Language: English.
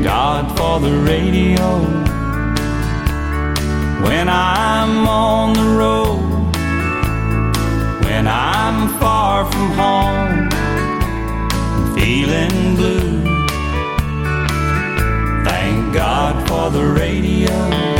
God for the radio. When I'm on the road, when I'm far from home, feeling blue, thank God for the radio.